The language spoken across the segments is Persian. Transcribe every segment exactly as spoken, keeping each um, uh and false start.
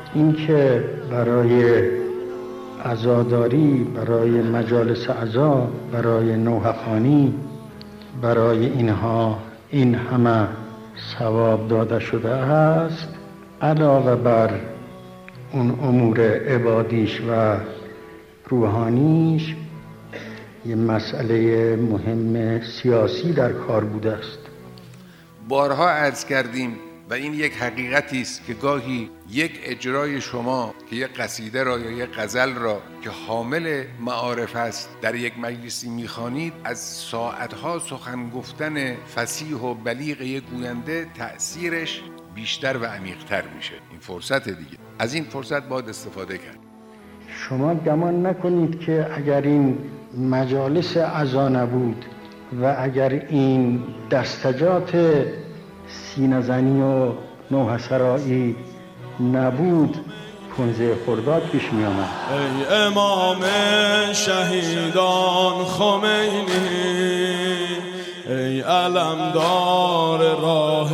این که برای عزاداری، برای مجالس عزا، برای نوحه‌خوانی، برای اینها این همه ثواب داده شده است، علاوه بر اون امور عبادیش و روحانیش یه مسئله مهم سیاسی در کار بوده است. بارها عرض کردیم و این یک حقیقتی است که گاهی یک اجرای شما که یک قصیده را یا یک غزل را که حامل معارف است در یک مجلسی میخوانید، از ساعتها سخن گفتن فصیح و بلیغ یک گوینده تأثیرش بیشتر و عمیق‌تر میشه. این فرصت دیگه، از این فرصت باید استفاده کرد. شما گمان نکنید که اگر این مجالس عزا نبود و اگر این دستجات سینه‌زنی و نوحه‌سرایی نبود، پانزده خرداد پیش می آمد. ای امام شهیدان خمینی، ای علمدار راه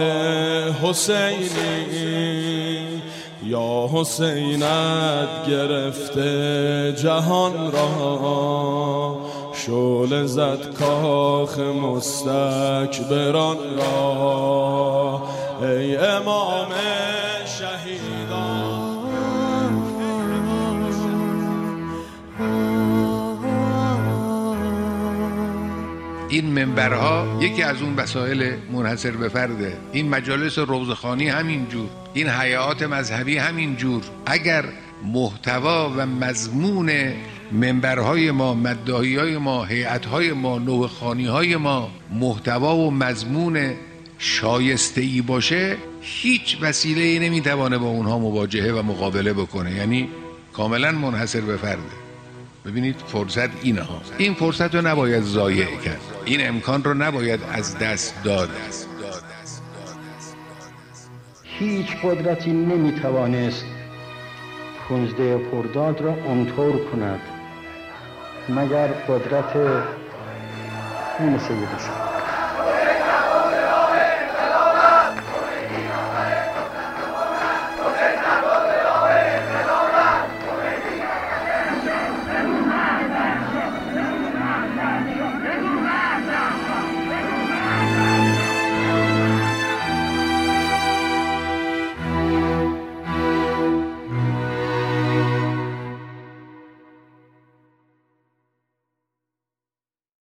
حسینی، یا حسینت گرفته جهان را، شعله زد کاخ مستکبران را. ای امام شهیدان، این منبرها یکی از اون وسایل منحصر به فرده. این مجالس روضه‌خوانی همین جور، این حیات مذهبی همین جور. اگر محتوا و مضمون منبرهای ما، مداحیهای ما، هیئت‌های ما، نوحه‌خوانی‌های ما محتوا و مضمون شایسته‌ای باشه، هیچ وسیله‌ای نمیتوانه با اونها مواجهه و مقابله بکنه. یعنی کاملا منحصر به فرده. ببینید فرصت اینها، این فرصت رو نباید ضایع کرد، این امکان رو نباید از دست داد. هیچ قدرتی نمیتوانست پانزده خرداد را اونطور کند مگر قدرت خون سید شاه.